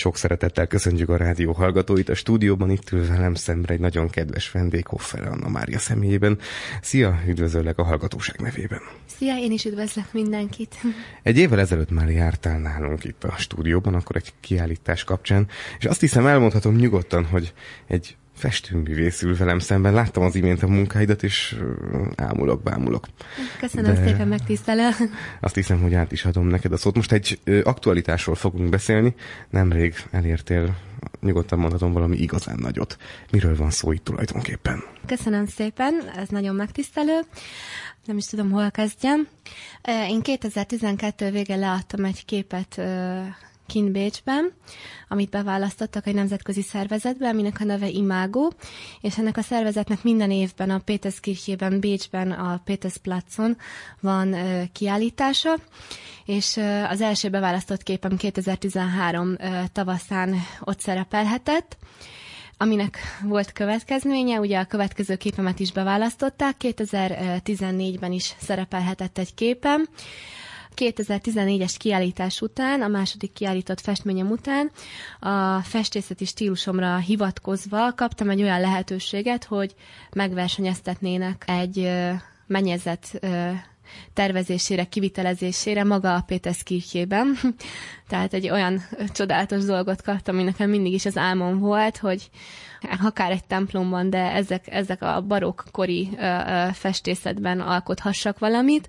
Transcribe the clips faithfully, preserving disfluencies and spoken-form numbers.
Sok szeretettel köszöntjük a rádió hallgatóit. A stúdióban itt ül velem szemre egy nagyon kedves vendég, Hoffer Anna Mária személyében. Szia, üdvözöllek a hallgatóság nevében. Szia, én is üdvözlök mindenkit. Egy évvel ezelőtt már jártál nálunk itt a stúdióban, akkor egy kiállítás kapcsán, és azt hiszem elmondhatom nyugodtan, hogy egy festőművész ül velem szemben. Láttam az imént a munkáidat, és ámulok, bámulok. Köszönöm De szépen, megtisztelő. Azt hiszem, hogy át is adom neked a szót. Most egy aktualitásról fogunk beszélni. Nemrég elértél, nyugodtan mondhatom, valami igazán nagyot. Miről van szó itt tulajdonképpen? Köszönöm szépen, ez nagyon megtisztelő. Nem is tudom, hol kezdjem. Én kétezer-tizenkettő végén leadtam egy képet kint Bécsben, amit beválasztottak egy nemzetközi szervezetbe, aminek a neve Imágo, és ennek a szervezetnek minden évben a Péterskirchében, Bécsben, a Pétersplatson van uh, kiállítása, és uh, az első beválasztott képem kétezer-tizenhárom uh, tavaszán ott szerepelhetett, aminek volt következménye, ugye a következő képemet is beválasztották, kétezer-tizennégyben is szerepelhetett egy képem. kétezer-tizennégyes kiállítás után, a második kiállított festményem után a festészeti stílusomra hivatkozva kaptam egy olyan lehetőséget, hogy megversenyeztetnének egy mennyezet tervezésére, kivitelezésére maga a Péterskirchében. Tehát egy olyan csodálatos dolgot kaptam, ami nekem mindig is az álmom volt, hogy akár egy templomban, de ezek, ezek a barokkori festészetben alkothassak valamit.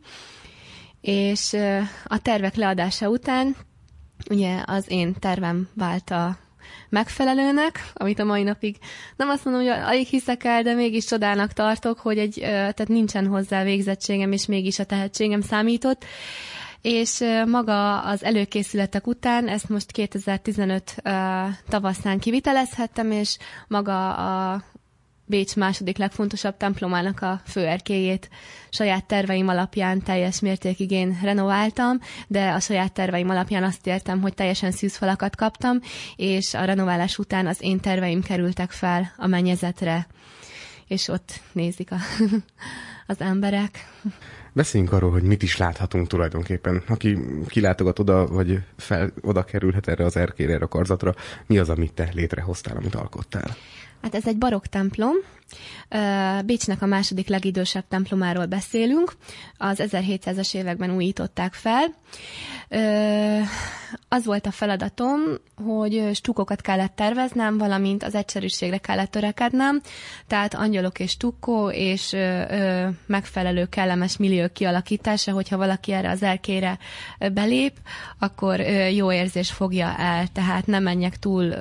És a tervek leadása után ugye az én tervem vált a megfelelőnek, amit a mai napig nem azt mondom, hogy alig hiszek el, de mégis csodának tartok, hogy egy, tehát nincsen hozzá végzettségem, és mégis a tehetségem számított. És maga az előkészületek után, ezt most kétezer-tizenöt tavaszán kivitelezhettem, és maga a Bécs második legfontosabb templomának a főerkélyét saját terveim alapján teljes mértékig én renováltam, de a saját terveim alapján azt értem, hogy teljesen szűzfalakat kaptam, és a renoválás után az én terveim kerültek fel a mennyezetre, és ott nézik a, az emberek. Beszéljünk arról, hogy mit is láthatunk tulajdonképpen. Aki kilátogat oda, vagy fel, oda kerülhet erre az erkélyre, erre a karzatra, mi az, amit te létrehoztál, amit alkottál? Hát ez egy barokk templom. Bécsnek a második legidősebb templomáról beszélünk. Az ezerhétszázas években újították fel. Az volt a feladatom, hogy stukkokat kellett terveznem, valamint az egyszerűségre kellett törekednem, tehát angyalok és stukkó, és megfelelő kellemes millió kialakítása, hogyha valaki erre az erkélyre belép, akkor jó érzés fogja el, tehát nem menjek túl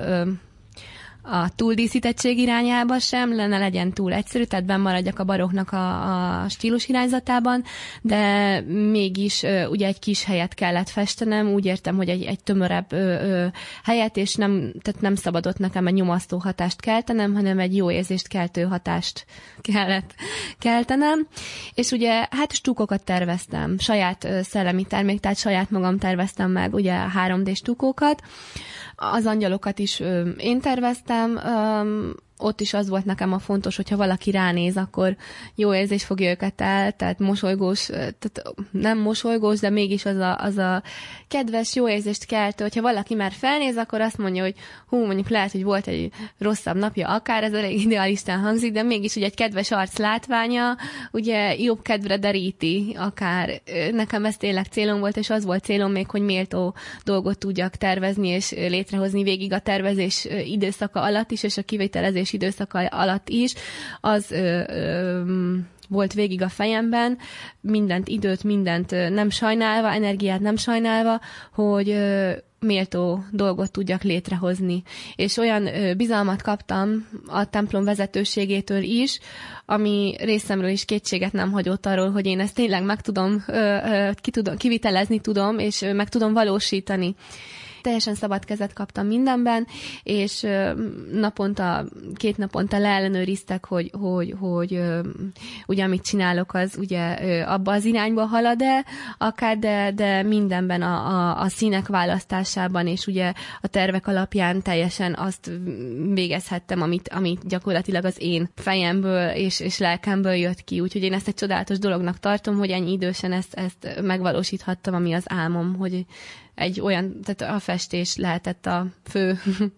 a túldíszítettség irányába sem, ne legyen túl egyszerű, tehát benn maradjak a baroknak a, a stílus irányzatában, de mégis ugye egy kis helyet kellett festenem, úgy értem, hogy egy, egy tömörebb ö, ö, helyet, és nem, tehát nem szabadott nekem egy nyomasztó hatást keltenem, hanem egy jó érzést keltő hatást kellett keltenem. És ugye hát stukkokat terveztem, saját ö, szellemi termék, tehát saját magam terveztem meg ugye három dé stukkokat. Az angyalokat is ö, én terveztem, ö, ott is az volt nekem a fontos, hogyha valaki ránéz, akkor jó érzés fogja őket el, tehát mosolygós, tehát nem mosolygós, de mégis az a, az a kedves, jó érzést keltő, hogyha valaki már felnéz, akkor azt mondja, hogy hú, mondjuk lehet, hogy volt egy rosszabb napja, akár ez elég idealistán hangzik, de mégis ugye egy kedves arc látványa, ugye jobb kedvre deríti, akár nekem ez tényleg célom volt, és az volt célom még, hogy méltó dolgot tudjak tervezni, és létrehozni végig a tervezés időszaka alatt is, és a kivitelezés időszaka alatt is, az ö, ö, volt végig a fejemben, mindent, időt, mindent nem sajnálva, energiát nem sajnálva, hogy ö, méltó dolgot tudjak létrehozni. És olyan ö, bizalmat kaptam a templom vezetőségétől is, ami részemről is kétséget nem hagyott arról, hogy én ezt tényleg meg tudom, ö, ö, ki tudom kivitelezni tudom, és ö, meg tudom valósítani. Teljesen szabad kezet kaptam mindenben, és naponta, két naponta leellenőriztek, hogy, hogy, hogy ugye amit csinálok, az ugye abba az irányba halad-e, akár, de, de mindenben a, a, a színek választásában, és ugye a tervek alapján teljesen azt végezhettem, amit, amit gyakorlatilag az én fejemből és, és lelkemből jött ki. Úgyhogy én ezt egy csodálatos dolognak tartom, hogy ennyi idősen ezt, ezt megvalósíthattam, ami az álmom, hogy egy olyan, tehát a festés lehetett a fő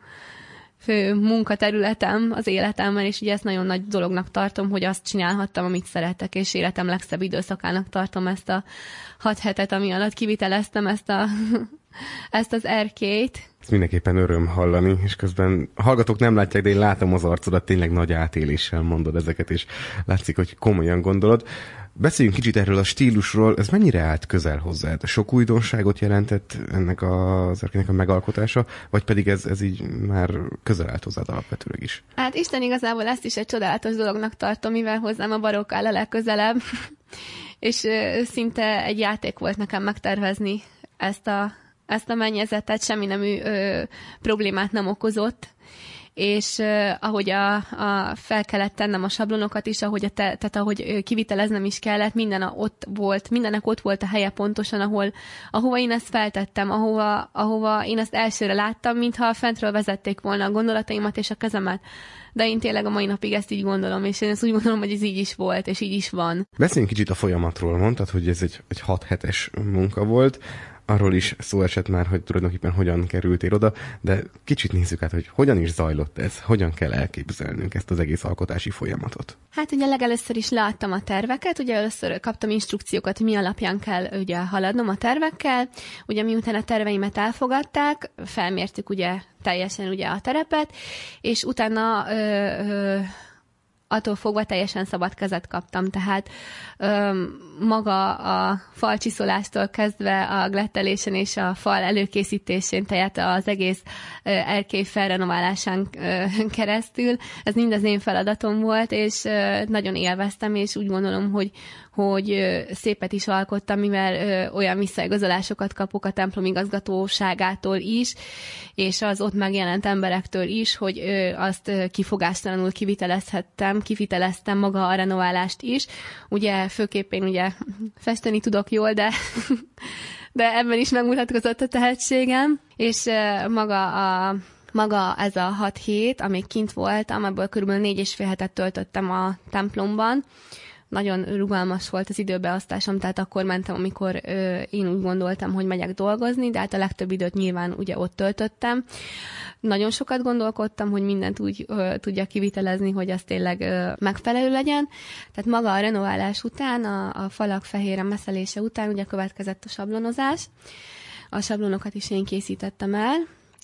fő munkaterületem az életemben, és ugye ezt nagyon nagy dolognak tartom, hogy azt csinálhattam, amit szeretek, és életem legszebb időszakának tartom ezt a hat hetet, ami alatt kiviteleztem ezt, a, ezt az erkélyt. Ez mindenképpen öröm hallani, és közben a hallgatók nem látják, de én látom az arcodat, tényleg nagy átéléssel mondod ezeket, és látszik, hogy komolyan gondolod. Beszéljünk kicsit erről a stílusról, ez mennyire állt közel hozzád? Sok újdonságot jelentett ennek az erkélynek a megalkotása, vagy pedig ez, ez így már közel állt hozzád alapvetőleg is? Hát Isten igazából ezt is egy csodálatos dolognak tartom, mivel hozzám a barokk áll a legközelebb, és ö, szinte egy játék volt nekem megtervezni ezt a, ezt a mennyezetet, semmi nemű ö, problémát nem okozott, és uh, ahogy a, a fel kellett tennem a sablonokat is, ahogy, a te, tehát ahogy kiviteleznem is kellett, minden a, ott volt, mindennek ott volt a helye pontosan, ahol, ahova én ezt feltettem, ahova, ahova én ezt elsőre láttam, mintha fentről vezették volna a gondolataimat és a kezemet. De én tényleg a mai napig ezt így gondolom, és én ezt úgy gondolom, hogy ez így is volt, és így is van. Beszéljünk kicsit a folyamatról, mondtad, hogy ez egy, egy hat hetes munka volt. Arról is szó esett már, hogy tulajdonképpen hogyan kerültél oda, de kicsit nézzük át, hogy hogyan is zajlott ez, hogyan kell elképzelnünk ezt az egész alkotási folyamatot. Hát ugye legelőször is láttam a terveket, ugye először kaptam instrukciókat, mi alapján kell ugye haladnom a tervekkel, ugye miután a terveimet elfogadták, felmértük ugye teljesen ugye a terepet, és utána ö, ö, attól fogva teljesen szabad kezet kaptam, tehát öm, maga a falcsiszolástól kezdve a glettelésen és a fal előkészítésén, tehát az egész ö, erkély felrenoválásán ö, keresztül, ez mind az én feladatom volt, és ö, nagyon élveztem, és úgy gondolom, hogy hogy ö, szépet is alkottam, mivel ö, olyan visszaigazolásokat kapok a templom igazgatóságától is, és az ott megjelent emberektől is, hogy ö, azt ö, kifogástalanul kivitelezhettem, kiviteleztem maga a renoválást is. Ugye főképp én ugye festeni tudok jól, de, de ebben is megmutatkozott a tehetségem, és ö, maga a Maga ez a hat hét, amíg kint voltam, abból körülbelül négy és fél hetet töltöttem a templomban. Nagyon rugalmas volt az időbeosztásom, tehát akkor mentem, amikor ö, én úgy gondoltam, hogy megyek dolgozni, de hát a legtöbb időt nyilván ugye ott töltöttem. Nagyon sokat gondolkodtam, hogy mindent úgy ö, tudja kivitelezni, hogy az tényleg ö, megfelelő legyen. Tehát maga a renoválás után, a, a falak fehér messzelése után ugye következett a sablonozás. A sablonokat is én készítettem el,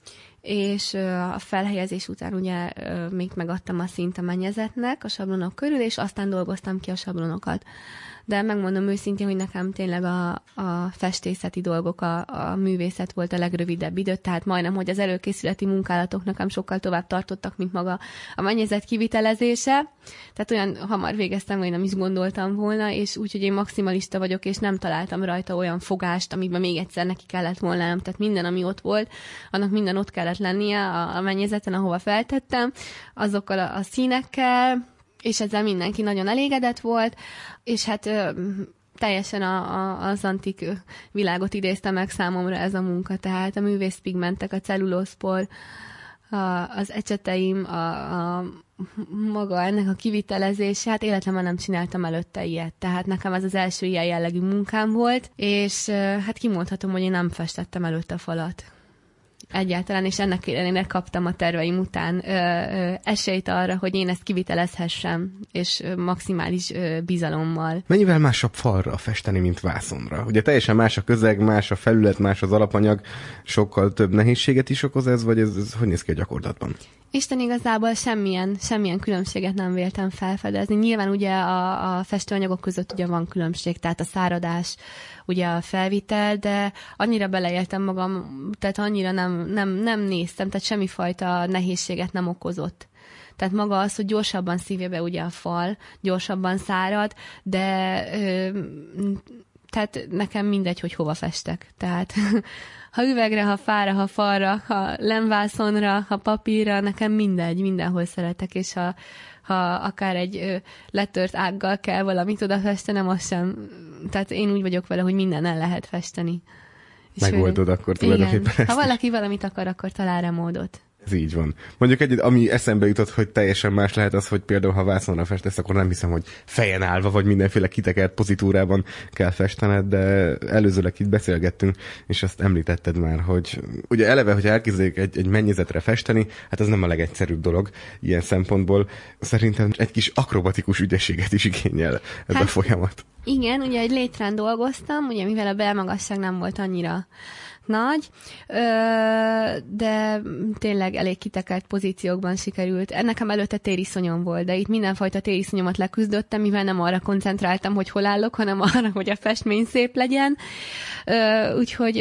és a felhelyezés után ugye még megadtam a szint a mennyezetnek a sablonok körül, és aztán dolgoztam ki a sablonokat. De megmondom őszintén, hogy nekem tényleg a, a festészeti dolgok, a, a művészet volt a legrövidebb idő, tehát majdnem, hogy az előkészületi munkálatok nekem sokkal tovább tartottak, mint maga a mennyezet kivitelezése. Tehát olyan hamar végeztem, hogy nem is gondoltam volna, és úgyhogy én maximalista vagyok, és nem találtam rajta olyan fogást, amiben még egyszer neki kellett volna, nem. Tehát minden, ami ott volt, annak minden ott kellett lennie a, a mennyezeten, ahova feltettem, azokkal a, a színekkel, és ezzel mindenki nagyon elégedett volt, és hát ö, teljesen a, a, az antik világot idézte meg számomra ez a munka, tehát a művészpigmentek, a cellulózpor, a, az ecseteim, a, a maga ennek a kivitelezése, hát életemben nem csináltam előtte ilyet, tehát nekem ez az első ilyen jellegű munkám volt, és ö, hát kimondhatom, hogy én nem festettem előtte a falat. Egyáltalán, és ennek ellenére kaptam a terveim után ö, ö, esélyt arra, hogy én ezt kivitelezhessem, és ö, maximális ö, bizalommal. Mennyivel másabb falra festeni, mint vászonra? Ugye teljesen más a közeg, más a felület, más az alapanyag, sokkal több nehézséget is okoz ez, vagy ez, ez hogy néz ki a gyakorlatban? Isten igazából semmilyen, semmilyen különbséget nem véltem felfedezni. Nyilván ugye a, a festőanyagok között ugye van különbség, tehát a száradás, ugye a felvitel, de annyira beleéltem magam, tehát annyira nem, nem, nem néztem, tehát semmifajta nehézséget nem okozott. Tehát maga az, hogy gyorsabban szívja be ugye a fal, gyorsabban szárad, de ö, tehát nekem mindegy, hogy hova festek. Tehát ha üvegre, ha fára, ha falra, ha lemvászonra, ha papírra, nekem mindegy, mindenhol szeretek, és ha, ha akár egy ö, letört ággal kell valamit oda festenem, az sem. Tehát én úgy vagyok vele, hogy minden el lehet festeni. Megoldod akkor tulajdonképpen. Ha valaki valamit akar, akkor talál rá módot. Ez Ez így van. Mondjuk egy, ami eszembe jutott, hogy teljesen más lehet az, hogy például ha vászonra festesz, akkor nem hiszem, hogy fejen állva, vagy mindenféle kitekert pozitúrában kell festened, de előzőleg itt beszélgettünk, és azt említetted már, hogy ugye eleve, hogy elkezdjék egy, egy mennyezetre festeni, hát az nem a legegyszerűbb dolog ilyen szempontból. Szerintem egy kis akrobatikus ügyességet is igényel ez hát, a folyamat. Igen, ugye egy létrán dolgoztam, ugye mivel a belmagasság nem volt annyira nagy, de tényleg elég kitekert pozíciókban sikerült. Nekem előtte tériszonyom volt, de itt mindenfajta tériszonyomat leküzdöttem, mivel nem arra koncentráltam, hogy hol állok, hanem arra, hogy a festmény szép legyen. Úgyhogy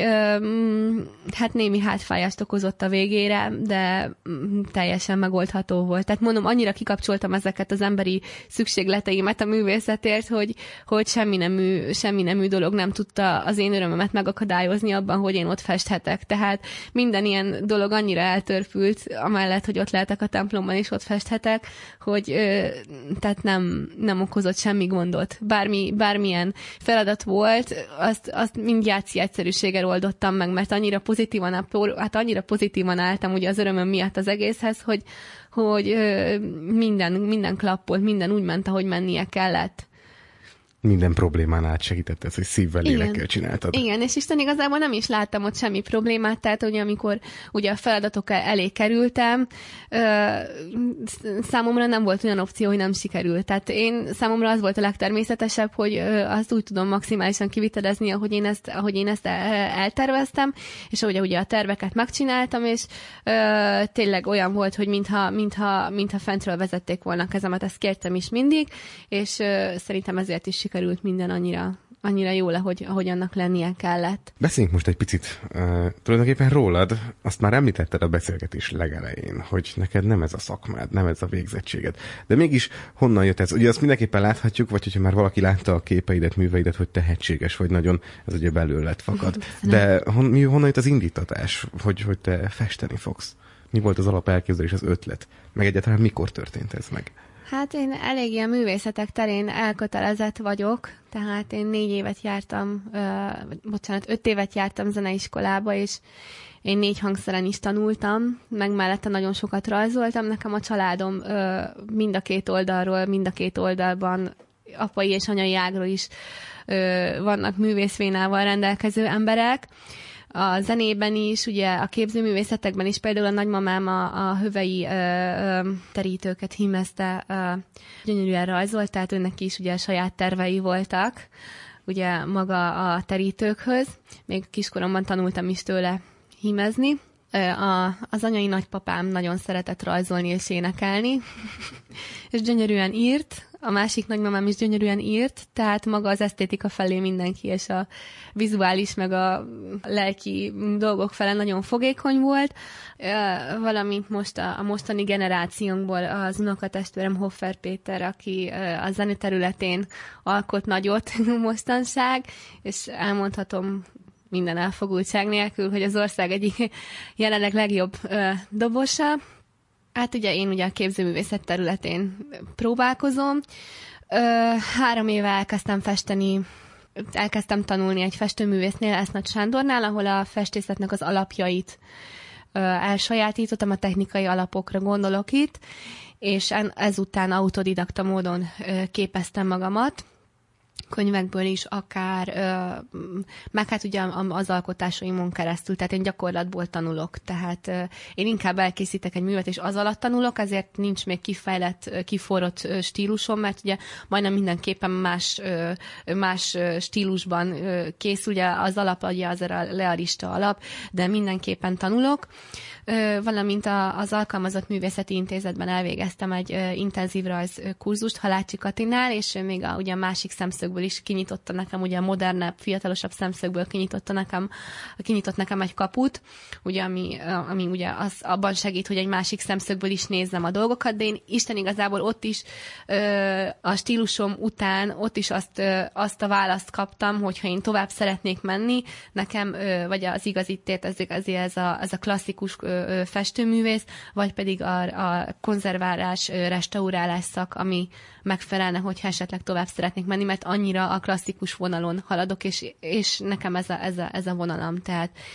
hát némi hátfájást okozott a végére, de teljesen megoldható volt. Tehát mondom, annyira kikapcsoltam ezeket az emberi szükségleteimet a művészetért, hogy, hogy semmi nemű, semmi nemű dolog nem tudta az én örömömet megakadályozni abban, hogy én ott festhetek. Tehát minden ilyen dolog annyira eltörpült, amellett, hogy ott lehetek a templomban és ott festhetek, hogy ö, tehát nem, nem okozott semmi gondot. Bármi, bármilyen feladat volt, azt, azt mind játszi egyszerűséggel oldottam meg, mert annyira pozitívan, hát annyira pozitívan álltam ugye az örömöm miatt az egészhez, hogy, hogy ö, minden, minden klappolt, minden úgy ment, ahogy mennie kellett. Minden problémán átsegített ez, hogy szívvel, lélekkel csináltad. Igen, és Isten igazából nem is láttam ott semmi problémát, tehát ugye amikor ugye a feladatok elé kerültem, ö, számomra nem volt olyan opció, hogy nem sikerült. Tehát én számomra az volt a legtermészetesebb, hogy ö, azt úgy tudom maximálisan kivitelezni, ahogy én ezt, ahogy én ezt elterveztem, és ahogy ugye a terveket megcsináltam, és ö, tényleg olyan volt, hogy mintha, mintha, mintha fentről vezették volna a kezemet, ezt kértem is mindig, és ö, szerintem ezért is sikerült minden annyira, annyira jól, ahogy, ahogy annak lennie kellett. Beszéljünk most egy picit uh, tulajdonképpen rólad. Azt már említetted a beszélgetés legelején, hogy neked nem ez a szakmád, nem ez a végzettséged. De mégis honnan jött ez? Ugye azt mindenképpen láthatjuk, vagy hogyha már valaki látta a képeidet, műveidet, hogy tehetséges vagy nagyon, ez ugye belőled fakad. De hon, mi, honnan jött az indítatás, hogy, hogy te festeni fogsz? Mi volt az alapelképzelés, az ötlet? Meg egyáltalán mikor történt ez meg? Hát én elég ilyen művészetek terén elkötelezett vagyok, tehát én négy évet jártam, uh, bocsánat, öt évet jártam zeneiskolába, és én négy hangszeren is tanultam, meg mellette nagyon sokat rajzoltam. Nekem a családom uh, mind a két oldalról, mind a két oldalban, apai és anyai ágról is uh, vannak művészvénával rendelkező emberek. A zenében is, ugye a képzőművészetekben is, például a nagymamám a, a hövei ö, ö, terítőket hímezte, ö, gyönyörűen rajzolt, tehát őnek is ugye saját tervei voltak, ugye maga a terítőkhöz. Még kiskoromban tanultam is tőle hímezni. A, az anyai nagypapám nagyon szeretett rajzolni és énekelni, és gyönyörűen írt, a másik nagymamám is gyönyörűen írt, tehát maga az esztétika felé mindenki, és a vizuális, meg a lelki dolgok fele nagyon fogékony volt, valamint most a, a mostani generációnkból az unokatestvérem Hoffer Péter, aki a zene területén alkot nagyot mostanság, és elmondhatom minden elfogultság nélkül, hogy az ország egyik jelenleg legjobb ö, dobosa. Hát ugye én ugye a képzőművészet területén próbálkozom. Ö, három éve elkezdtem festeni, elkezdtem tanulni egy festőművésznél, Esznagy Sándornál, ahol a festészetnek az alapjait ö, elsajátítottam, a technikai alapokra gondolok itt, és ezután autodidakta módon ö, képeztem magamat, könyvekből is, akár, ö, meg hát ugye az alkotásaimon keresztül, tehát én gyakorlatból tanulok, tehát ö, én inkább elkészítek egy művet, és az alatt tanulok, ezért nincs még kifejlett, kiforrott stílusom, mert ugye majdnem mindenképpen más, ö, más stílusban ö, készül, ugye az alap, ugye az a realista alap, de mindenképpen tanulok. Ö, valamint a, az Alkalmazott Művészeti Intézetben elvégeztem egy ö, intenzív rajz kurzust Halácsi Katinál, és ö, még a, ugye a másik szemszögből is kinyitotta nekem, ugye a modernebb, fiatalosabb szemszögből kinyitotta nekem, kinyitott nekem egy kaput, ugye, ami, ami ugye az, abban segít, hogy egy másik szemszögből is nézzem a dolgokat, de én Isten igazából ott is ö, a stílusom után ott is azt, ö, azt a választ kaptam, hogyha én tovább szeretnék menni, nekem, ö, vagy az igazi tért, ez, ez, a, ez a klasszikus festőművész, vagy pedig a, a konzerválás, restaurálás szak, ami megfelelne, hogyha esetleg tovább szeretnék menni, mert annyira a klasszikus vonalon haladok, és, és nekem ez a, ez, a, ez a vonalam. Tehát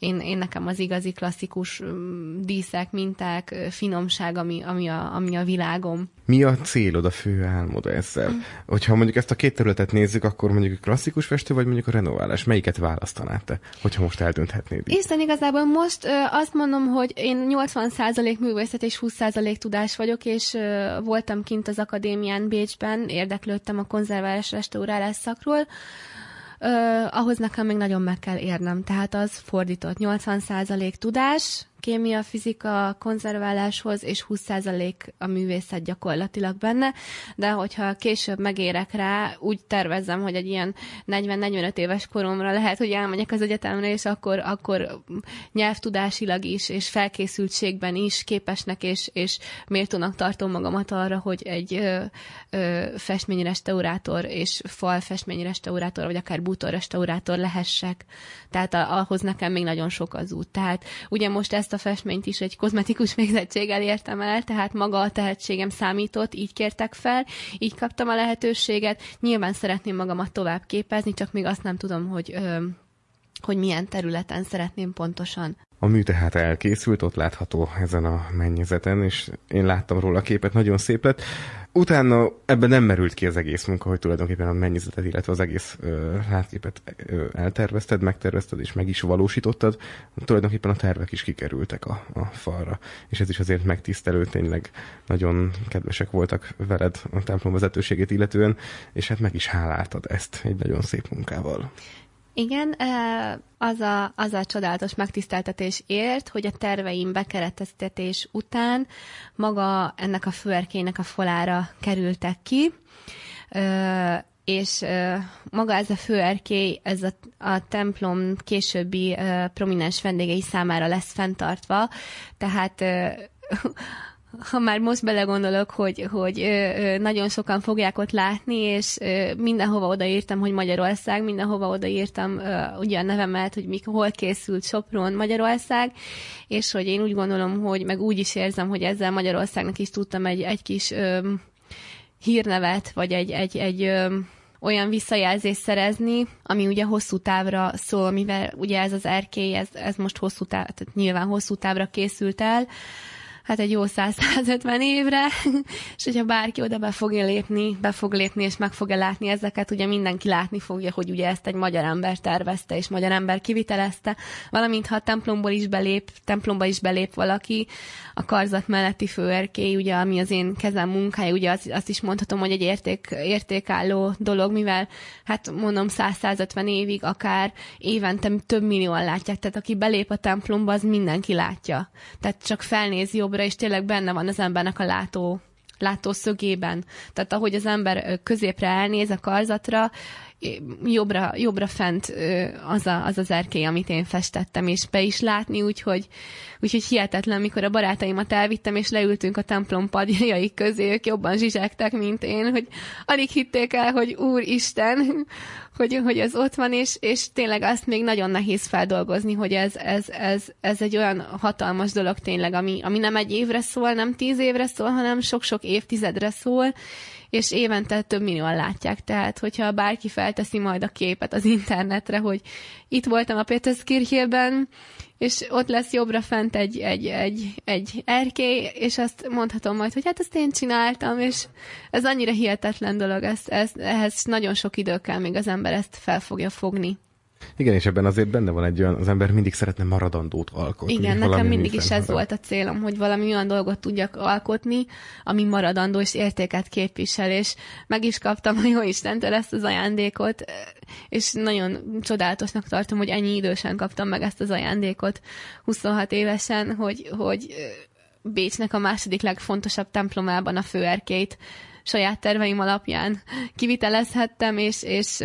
én, én nekem az igazi klasszikus díszek, minták, finomság, ami, ami, a, ami a világom. Mi a célod, a fő álmod ezzel? Mm. Hogyha mondjuk ezt a két területet nézzük, akkor mondjuk a klasszikus festő, vagy mondjuk a renoválás. Melyiket választanád te, hogyha most eldönthetnéd? Isten igazából most ö, azt mondom, hogy én nyolcvan százalék művészet és húsz százalék tudás vagyok, és ö, voltam kint az akadémián Bécsben, érdeklődtem a konzerválás restaurálás szakról. Uh, ahhoz nekem még nagyon meg kell érnem. Tehát az fordított nyolcvan százalék tudás, kémia, fizika, konzerváláshoz, és húsz százalék a művészet gyakorlatilag benne, de hogyha később megérek rá, úgy tervezzem, hogy egy ilyen negyven-negyvenöt éves koromra lehet, hogy elmegyek az egyetemre, és akkor, akkor nyelvtudásilag is, és felkészültségben is képesnek, és, és méltónak tartom magamat arra, hogy egy ö, ö, festményrestaurátor, és falfestményrestaurátor, vagy akár bútorrestaurátor lehessek. Tehát a, ahhoz nekem még nagyon sok az út. Tehát ugye most ezt a festményt is egy kozmetikus végzettséggel értem el, tehát maga a tehetségem számított, így kértek fel, így kaptam a lehetőséget. Nyilván szeretném magamat tovább képezni, csak még azt nem tudom, hogy, ö, hogy milyen területen szeretném pontosan. A mű tehát elkészült, ott látható ezen a mennyezeten, és én láttam róla a képet, nagyon szép lett. Utána ebben nem merült ki az egész munka, hogy tulajdonképpen a mennyezetet, illetve az egész ö, látképet ö, eltervezted, megtervezted és meg is valósítottad. Tulajdonképpen a tervek is kikerültek a, a falra, és ez is azért megtisztelő, tényleg nagyon kedvesek voltak veled a templom vezetőségét illetően, és hát meg is háláltad ezt egy nagyon szép munkával. Igen, az a, az a csodálatos megtiszteltetés ért, hogy a terveim bekereteztetés után maga ennek a főerkélynek a falára kerültek ki, és maga ez a főerkély, ez a, a templom későbbi prominens vendégei számára lesz fenntartva, tehát ha már most belegondolok, hogy, hogy ö, ö, nagyon sokan fogják ott látni, és ö, mindenhova odaírtam, hogy Magyarország, mindenhova odaírtam ö, ugye a nevemet, hogy mik, hol készült Sopron, Magyarország, és hogy én úgy gondolom, hogy meg úgy is érzem, hogy ezzel Magyarországnak is tudtam egy, egy kis ö, hírnevet, vagy egy, egy, egy ö, olyan visszajelzést szerezni, ami ugye hosszú távra szól, mivel ugye ez az erkély, ez, ez most hosszú táv, tehát nyilván hosszú távra készült el, hát egy jó száz-százötven évre, és hogyha bárki oda be fogja lépni, be fog lépni, és meg fogja látni ezeket, ugye mindenki látni fogja, hogy ugye ezt egy magyar ember tervezte, és magyar ember kivitelezte, valamint ha a templomból is belép, templomba is belép valaki, a karzat melletti főerkély, ugye, ami az én kezem munkája, ugye azt, azt is mondhatom, hogy egy érték, értékálló dolog, mivel, hát mondom, száz-százötven évig akár évente több millióan látják, tehát aki belép a templomba, az mindenki látja. Tehát csak felnéz jobbra, és tényleg benne van az embernek a látó, látószögében. Tehát ahogy az ember középre elnéz a karzatra, jobbra, jobbra fent az, a, az az erkély, amit én festettem, és be is látni, úgyhogy, úgyhogy hihetetlen, mikor a barátaimat elvittem, és leültünk a templom padjaik közé, ők jobban zsizsegtek, mint én, hogy alig hitték el, hogy Úristen, hogy, hogy ez ott van, és, és tényleg azt még nagyon nehéz feldolgozni, hogy ez, ez, ez, ez egy olyan hatalmas dolog tényleg, ami, ami nem egy évre szól, nem tíz évre szól, hanem sok-sok évtizedre szól, és évente több millióan látják. Tehát, hogyha bárki felteszi majd a képet az internetre, hogy itt voltam a Peterskirchében, és ott lesz jobbra fent egy, egy, egy, egy erkély, és azt mondhatom majd, hogy hát ezt én csináltam, és ez annyira hihetetlen dolog, ez, ez, ehhez nagyon sok idő kell, még az ember ezt fel fogja fogni. Igen, és ebben azért benne van egy olyan, az ember mindig szeretne maradandót alkotni. Igen, nekem mindig is ez volt a célom, hogy valami olyan dolgot tudjak alkotni, ami maradandó és értéket képvisel, és meg is kaptam a Jóistentől ezt az ajándékot, és nagyon csodálatosnak tartom, hogy ennyi idősen kaptam meg ezt az ajándékot, huszonhat évesen, hogy, hogy Bécsnek a második legfontosabb templomában a főerkélyt saját terveim alapján kivitelezhettem, és, és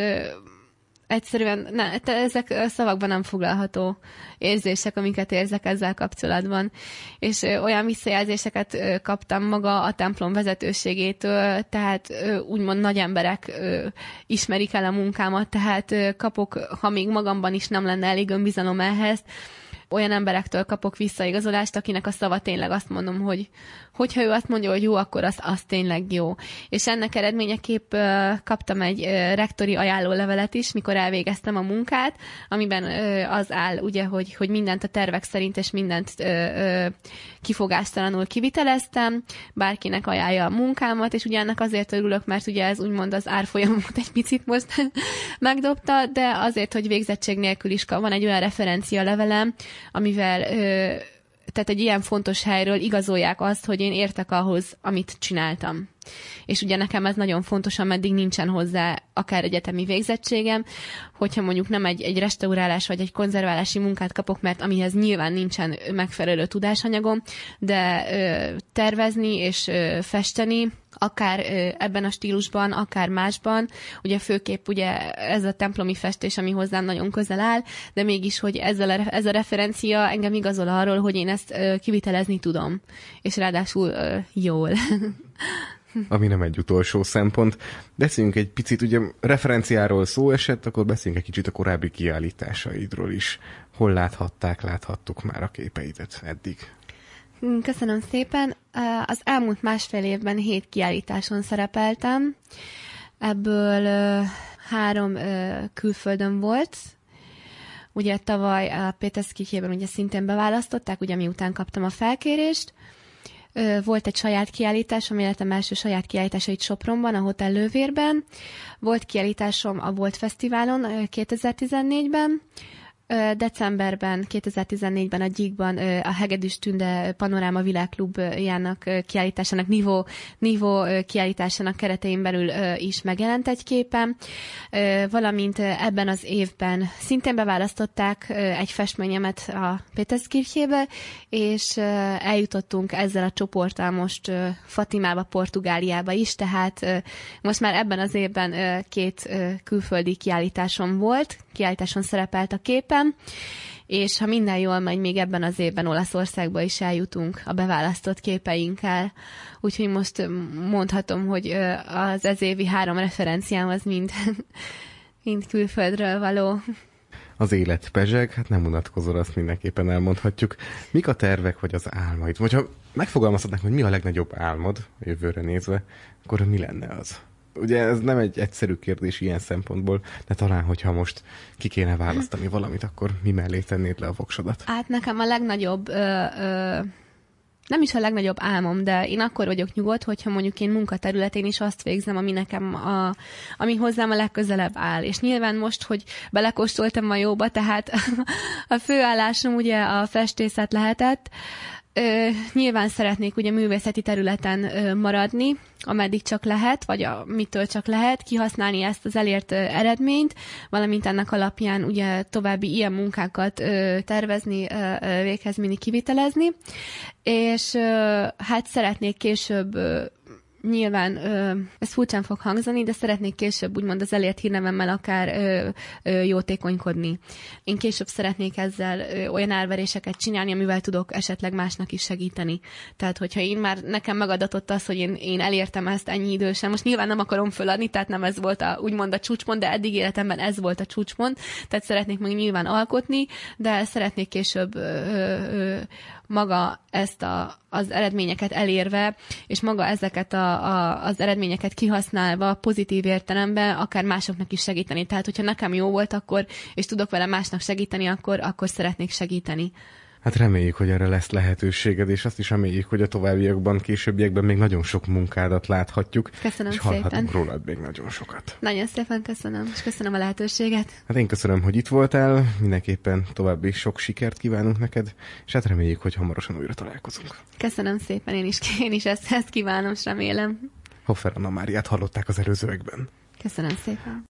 egyszerűen ne, ezek szavakban nem foglalható érzések, amiket érzek ezzel kapcsolatban. És ö, olyan visszajelzéseket ö, kaptam maga a templom vezetőségétől, tehát ö, úgymond nagy emberek ö, ismerik el a munkámat, tehát ö, kapok, ha még magamban is nem lenne elég önbizalom ehhez, olyan emberektől kapok visszaigazolást, akinek a szava tényleg azt mondom, hogy hogyha ő azt mondja, hogy jó, akkor az, az tényleg jó. És ennek eredményeképp kaptam egy rektori ajánlólevelet is, mikor elvégeztem a munkát, amiben az áll, ugye, hogy, hogy mindent a tervek szerint, és mindent kifogástalanul kiviteleztem, bárkinek ajánlja a munkámat, és ugye ennek azért örülök, mert ugye ez úgymond az árfolyamot egy picit most megdobta, de azért, hogy végzettség nélkül is van egy olyan referencia levelem, amivel ö, tehát egy ilyen fontos helyről igazolják azt, hogy én értek ahhoz, amit csináltam. És ugye nekem ez nagyon fontos, ameddig nincsen hozzá akár egyetemi végzettségem, hogyha mondjuk nem egy, egy restaurálás vagy egy konzerválási munkát kapok, mert amihez nyilván nincsen megfelelő tudásanyagom, de ö, tervezni és ö, festeni, akár ö, ebben a stílusban, akár másban, ugye főképp ugye ez a templomi festés, ami hozzám nagyon közel áll, de mégis, hogy ezzel a, ez a referencia engem igazol arról, hogy én ezt ö, kivitelezni tudom, és ráadásul ö, jól. Ami nem egy utolsó szempont. Beszéljünk egy picit, ugye referenciáról szó esett, akkor beszéljünk egy kicsit a korábbi kiállításaidról is. Hol láthatták, láthattuk már a képeidet eddig? Köszönöm szépen. Az elmúlt másfél évben hét kiállításon szerepeltem. Ebből három külföldön volt. Ugye tavaly a Péterskirchében ugye szintén beválasztották, ugye miután kaptam a felkérést. Volt egy saját kiállításom, életem első saját kiállítása itt Sopronban, a Hotel Lővérben. Volt kiállításom a Volt Fesztiválon kétezer-tizennégyben. Decemberben, kétezer-tizennégyben a Gyíkban a Hegedűs Tünde Panoráma Világklubjának kiállításának, Nivó, Nivó kiállításának keretein belül is megjelent egy képem, valamint ebben az évben szintén beválasztották egy festményemet a Péterskirchébe, és eljutottunk ezzel a csoporttal most Fatimába, Portugáliába is, tehát most már ebben az évben két külföldi kiállításom volt, kiállításon szerepelt a képem, és ha minden jól megy, még ebben az évben Olaszországba is eljutunk a beválasztott képeinkkel. Úgyhogy most mondhatom, hogy az ez évi három referenciám az mind, mind külföldről való. Az élet pezseg, hát nem unatkozol, azt mindenképpen elmondhatjuk. Mik a tervek vagy az álmaid? Vagy ha megfogalmazhatnánk, hogy mi a legnagyobb álmod a jövőre nézve, akkor mi lenne az? Ugye ez nem egy egyszerű kérdés ilyen szempontból, de talán, hogyha most ki kéne választani valamit, akkor mi mellé tennéd le a voksodat? Hát nekem a legnagyobb, ö, ö, nem is a legnagyobb álmom, de én akkor vagyok nyugodt, hogyha mondjuk én munkaterületén is azt végzem, ami nekem, a, ami hozzám a legközelebb áll. És nyilván most, hogy belekóstoltam a jóba, tehát a főállásom ugye a festészet lehetett. Ö, nyilván szeretnék ugye művészeti területen ö, maradni, ameddig csak lehet, vagy a, mitől csak lehet, kihasználni ezt az elért ö, eredményt, valamint ennek alapján ugye további ilyen munkákat ö, tervezni, ö, ö, véghez vinni, kivitelezni, és ö, hát szeretnék később ö, nyilván ö, ez furcsán fog hangzani, de szeretnék később úgymond az elért hírnevemmel akár ö, ö, jótékonykodni. Én később szeretnék ezzel ö, olyan elveréseket csinálni, amivel tudok esetleg másnak is segíteni. Tehát, hogyha én már nekem megadatott az, hogy én, én elértem ezt ennyi idősen, most nyilván nem akarom föladni, tehát nem ez volt a, úgymond a csúcspont, de eddig életemben ez volt a csúcspont, tehát szeretnék meg nyilván alkotni, de szeretnék később ö, ö, maga ezt a, az eredményeket elérve, és maga ezeket a, a, az eredményeket kihasználva pozitív értelemben akár másoknak is segíteni. Tehát, hogyha nekem jó volt, akkor, és tudok vele másnak segíteni, akkor, akkor szeretnék segíteni. Hát reméljük, hogy erre lesz lehetőséged, és azt is reméljük, hogy a továbbiakban, későbbiekben még nagyon sok munkádat láthatjuk. Köszönöm és szépen. És hallhatunk rólad még nagyon sokat. Nagyon szépen köszönöm, és köszönöm a lehetőséget. Hát én köszönöm, hogy itt voltál, mindenképpen további sok sikert kívánunk neked, és hát reméljük, hogy hamarosan újra találkozunk. Köszönöm szépen, én is, én is ezt, ezt kívánom, és remélem. Hoffer Anna Máriát hallották az előzőekben. Köszönöm szépen.